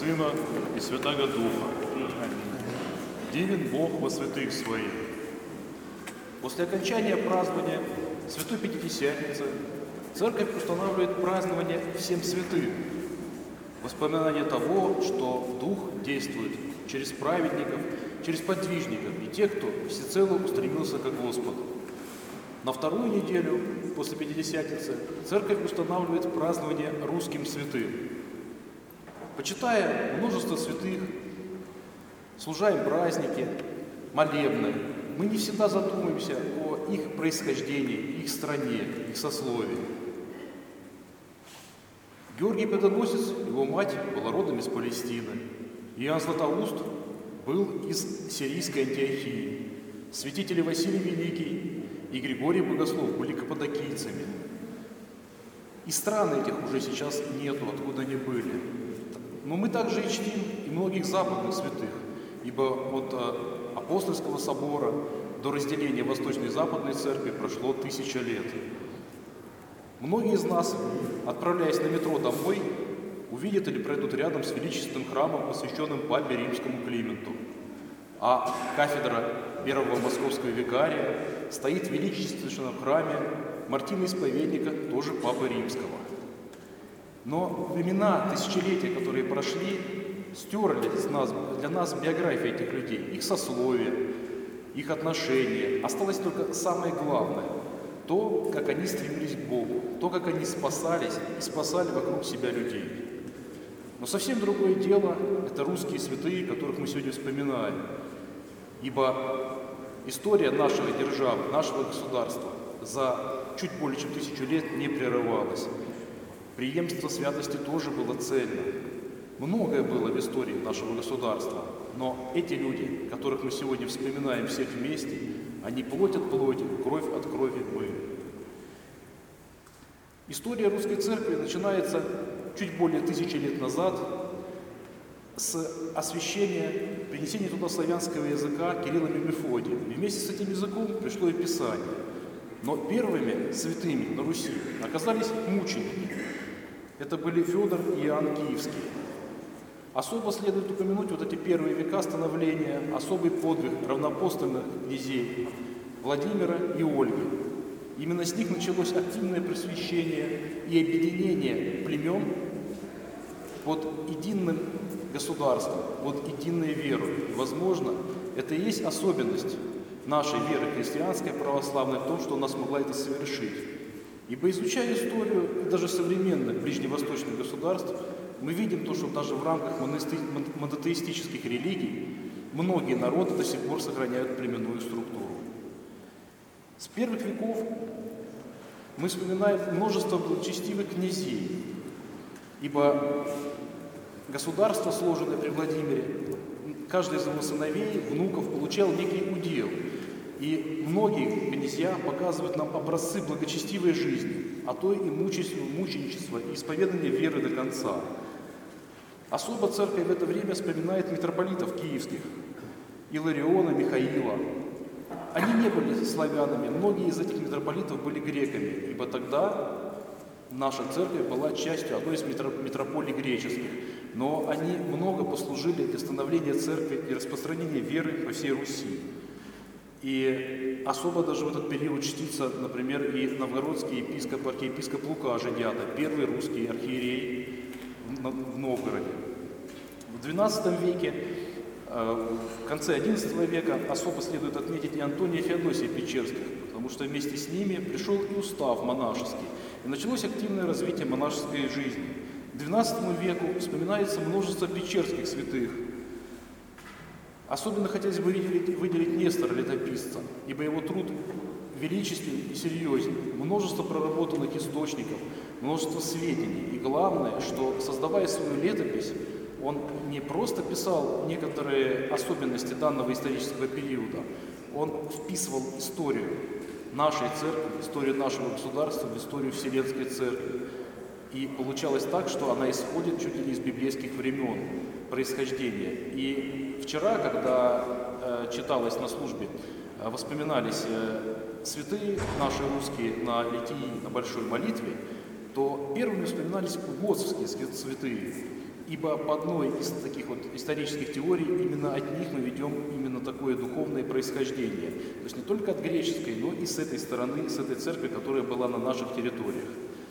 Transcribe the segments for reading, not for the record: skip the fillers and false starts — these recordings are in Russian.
Сына и Святаго Духа. Дивен Бог во святых Своих. После окончания празднования Святой Пятидесятницы Церковь устанавливает празднование всем святым. Воспоминание того, что Дух действует через праведников, через подвижников и тех, кто всецело устремился к Господу. На вторую неделю после Пятидесятницы Церковь устанавливает празднование русским святым. Почитая множество святых, служа им праздники, молебны, мы не всегда задумываемся о их происхождении, их стране, их сословии. Георгий Победоносец, его мать, была родом из Палестины. Иоанн Златоуст был из сирийской Антиохии. Святители Василий Великий и Григорий Богослов были каппадокийцами. И стран этих уже сейчас нету, откуда они были. Но мы также и чтим и многих западных святых, ибо от Апостольского собора до разделения Восточной и Западной Церкви прошло 1000 лет. Многие из нас, отправляясь на метро домой, увидят или пройдут рядом с величественным храмом, посвященным папе римскому Клименту. А кафедра первого московского викария стоит в величественном храме Мартина Исповедника, тоже папы римского. Но времена, тысячелетия, которые прошли, стерли для нас биографии этих людей, их сословия, их отношения. Осталось только самое главное – то, как они стремились к Богу, то, как они спасались и спасали вокруг себя людей. Но совсем другое дело – это русские святые, которых мы сегодня вспоминаем. Ибо история нашей державы, нашего государства за чуть более чем 1000 лет не прерывалась. Преемство святости тоже было цельно. Многое было в истории нашего государства, но эти люди, которых мы сегодня вспоминаем всех вместе, они плоть от плоти, кровь от крови были. История русской церкви начинается чуть более 1000 лет назад с освящения, принесения туда славянского языка Кириллом и Мефодием. И вместе с этим языком пришло и Писание. Но первыми святыми на Руси оказались мученики. Это были Федор и Иоанн Киевский. Особо следует упомянуть вот эти первые века становления, особый подвиг равноапостольных князей Владимира и Ольги. Именно с них началось активное просвещение и объединение племен под единым государством, под единой верой. И, возможно, это и есть особенность нашей веры христианской, православной в том, что она смогла это совершить. Ибо, изучая историю и даже современных ближневосточных государств, мы видим то, что даже в рамках монотеистических религий многие народы до сих пор сохраняют племенную структуру. С первых веков мы вспоминаем множество благочестивых князей, ибо государство, сложенное при Владимире, каждый из его сыновей, внуков получал некий удел. И многие князья показывают нам образцы благочестивой жизни, а то и мученичества и исповедания веры до конца. Особо церковь в это время вспоминает митрополитов киевских, Илариона, Михаила. Они не были славянами, многие из этих митрополитов были греками, ибо тогда наша церковь была частью одной из митрополий греческих, но они много послужили для становления церкви и распространения веры по всей Руси. И особо даже в этот период чтится, например, и новгородский епископ, архиепископ Лука Жидята, первый русский архиерей в Новгороде. В XII веке, в конце XI века особо следует отметить и Антония Феодосия Печерских, потому что вместе с ними пришел и устав монашеский, и началось активное развитие монашеской жизни. К XII веку вспоминается множество печерских святых. Особенно хотелось бы выделить Нестора, летописца, ибо его труд величественен и серьезен. Множество проработанных источников, множество сведений. И главное, что, создавая свою летопись, он не просто писал некоторые особенности данного исторического периода, он вписывал историю нашей церкви, историю нашего государства в историю Вселенской Церкви. И получалось так, что она исходит чуть ли не из библейских времен происхождения. И вчера, когда читалось на службе, воспоминались святые наши русские на литии, на большой молитве, то первыми вспоминались угодские святые. ибо по одной из таких вот исторических теорий именно от них мы ведем именно такое духовное происхождение. То есть не только от греческой, но и с этой стороны, с этой церкви, которая была на наших территориях.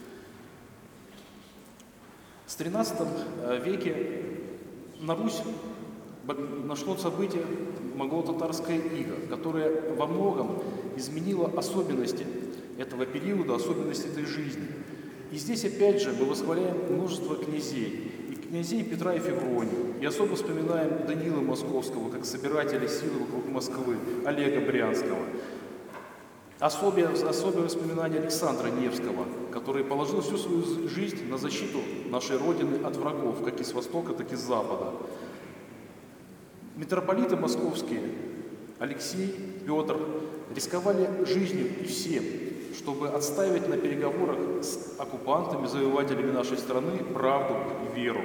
В XIII веке на Русь нашло событие монголо-татарская ига, которая во многом изменила особенности этого периода, особенности этой жизни. И здесь опять же мы восхваляем множество князей, и князей Петра и Февронию, и особо вспоминаем Данила Московского, как собирателя силы вокруг Москвы, Олега Брянского. Особое воспоминание Александра Невского, который положил всю свою жизнь на защиту нашей Родины от врагов, как и с востока, так и с запада. Митрополиты московские, Алексей, Петр, рисковали жизнью и всем, чтобы отстаивать на переговорах с оккупантами, завоевателями нашей страны правду и веру.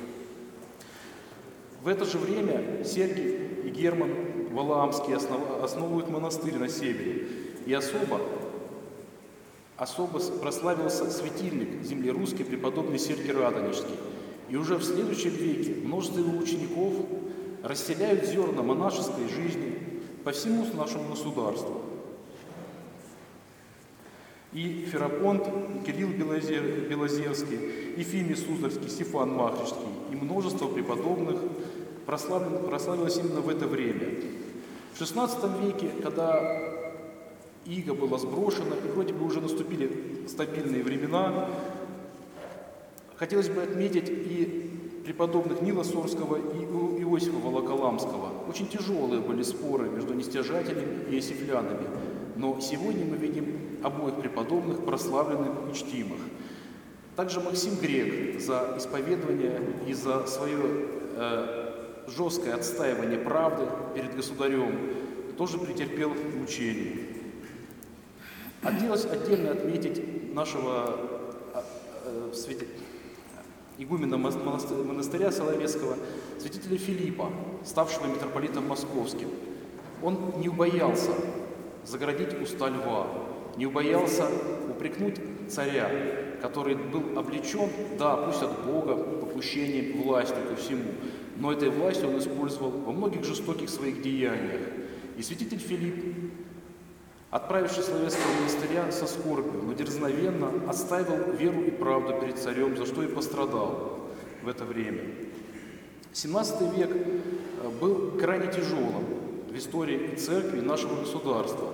В это же время Сергий и Герман Валаамские основывают монастырь на севере. И особо прославился светильник земли русской, преподобный Сергий Радонежский. И уже в следующем веке множество его учеников расселяют зерна монашеской жизни по всему нашему государству. И Ферапонт, и Кирилл Белозерский, и Фимий Суздальский, Стефан Махричский и множество преподобных прославилось именно в это время. В XVI веке, когда иго была сброшена, и вроде бы уже наступили стабильные времена, хотелось бы отметить и преподобных Нила Сорского и Иосифа Волоколамского. Очень тяжелые были споры между нестяжателями и осифлянами, но сегодня мы видим обоих преподобных прославленных и чтимых. Также Максим Грек за исповедование и за свое жесткое отстаивание правды перед государем тоже претерпел мучения. Хотелось отдельно отметить нашего игумена монастыря Соловецкого, святителя Филиппа, ставшего митрополитом московским. Он не убоялся загородить уста льва, не убоялся упрекнуть царя, который был облечен, да, пусть от Бога, попущением, властью ко всему, но этой властью он использовал во многих жестоких своих деяниях. И святитель Филипп, отправившись в Соловецкого монастыря со скорбью, но дерзновенно отстаивал веру и правду перед царем, за что и пострадал в это время. XVII век был крайне тяжелым в истории и церкви, и нашего государства.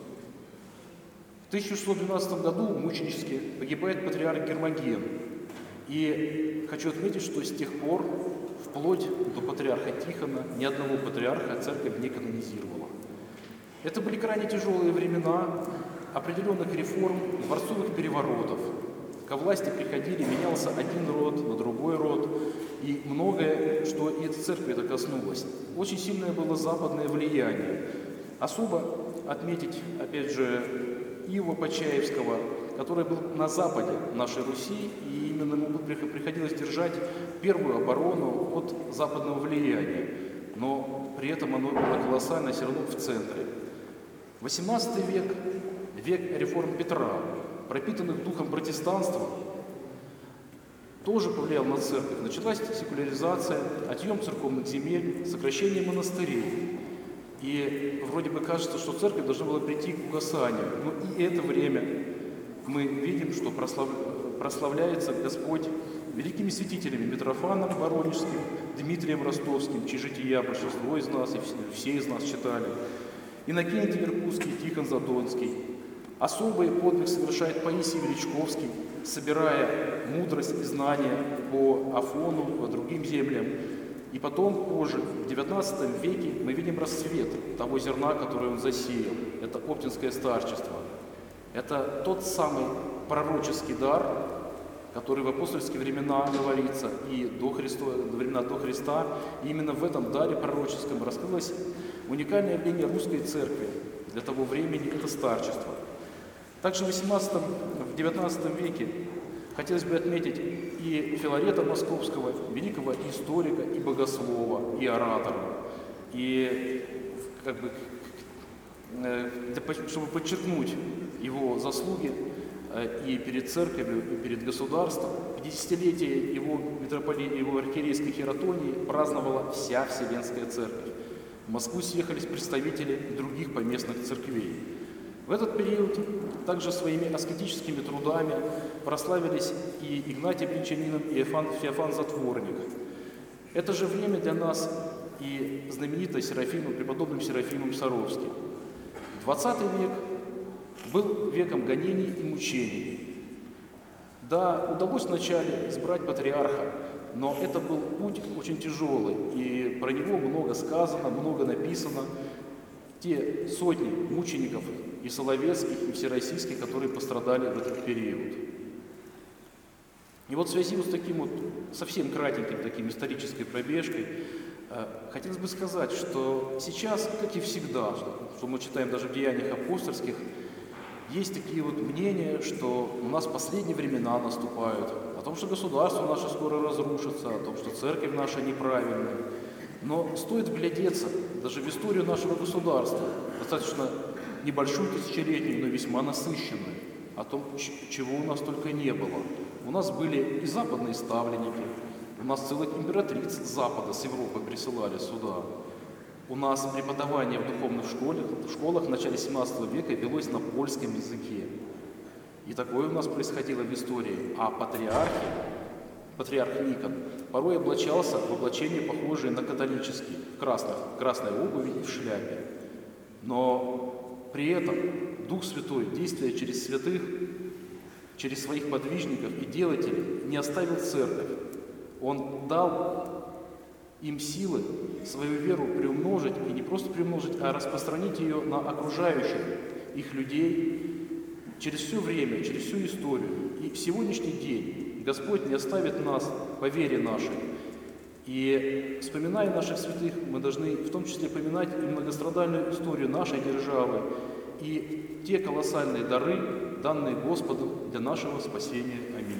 В 1612 году мученически погибает патриарх Гермоген. И хочу отметить, что с тех пор, вплоть до патриарха Тихона, ни одного патриарха церковь не канонизировала. Это были крайне тяжелые времена определенных реформ, дворцовых переворотов. Ко власти приходили, менялся один род на другой род, и многое, что и этой церкви это коснулось. Очень сильное было западное влияние. Особо отметить, опять же, Иова Почаевского, который был на западе нашей Руси, и именно ему приходилось держать первую оборону от западного влияния. Но при этом оно было колоссально все равно в центре. XVIII век, век реформ Петра, пропитанных духом протестанства, тоже повлиял на церковь. Началась секуляризация, отъем церковных земель, сокращение монастырей. И вроде бы кажется, что церковь должна была прийти к угасанию. Но и это время мы видим, что прославляется Господь великими святителями Митрофаном Воронежским, Дмитрием Ростовским, чьи жития большинство из нас и все из нас читали, Иннокентий Иркутский, Тихон Задонский. Особый подвиг совершает Паисий Величковский, собирая мудрость и знания по Афону, по другим землям. И потом, позже, в XIX веке, мы видим расцвет того зерна, которое он засеял. Это оптинское старчество. Это тот самый пророческий дар, который в апостольские времена говорится, и до времена до Христа. И именно в этом даре пророческом раскрылось уникальное явление русской церкви для того времени – это старчество. Также в XIX веке хотелось бы отметить и Филарета Московского, великого историка, и богослова, и оратора. И чтобы подчеркнуть его заслуги и перед церковью, и перед государством, 50-летие его архиерейской хератонии праздновала вся Вселенская Церковь. В Москву съехались представители других поместных церквей. В этот период также своими аскетическими трудами прославились и Игнатий Бринчанин, и Феофан Затворник. Это же время для нас и знаменитый преподобным Серафимом Саровским. 20 век был веком гонений и мучений. Да, удалось вначале избрать патриарха, но это был путь очень тяжелый, и про него много сказано, много написано. Те сотни мучеников и соловецких, и всероссийских, которые пострадали в этот период. И вот в связи с таким вот совсем кратеньким таким исторической пробежкой хотелось бы сказать, что сейчас, как и всегда, что мы читаем даже в Деяниях апостольских, есть такие вот мнения, что у нас последние времена наступают, о том, что государство наше скоро разрушится, о том, что церковь наша неправильная. Но стоит вглядеться даже в историю нашего государства, достаточно небольшую тысячелетнюю, но весьма насыщенную, о том, чего у нас только не было. У нас были и западные ставленники, у нас целых императриц с Запада, с Европы присылали сюда. У нас преподавание в духовных школах в начале 17 века велось на польском языке. И такое у нас происходило в истории. А патриарх Никон, порой облачался в облачение, похожее на католический, в красной обуви и в шляпе. Но при этом Дух Святой, действуя через святых, через своих подвижников и делателей, не оставил церковь. Он дал им силы свою веру приумножить, и не просто приумножить, а распространить ее на окружающих их людей через все время, через всю историю. И в сегодняшний день Господь не оставит нас по вере нашей. И вспоминая наших святых, мы должны в том числе поминать и многострадальную историю нашей державы, и те колоссальные дары, данные Господом для нашего спасения. Аминь.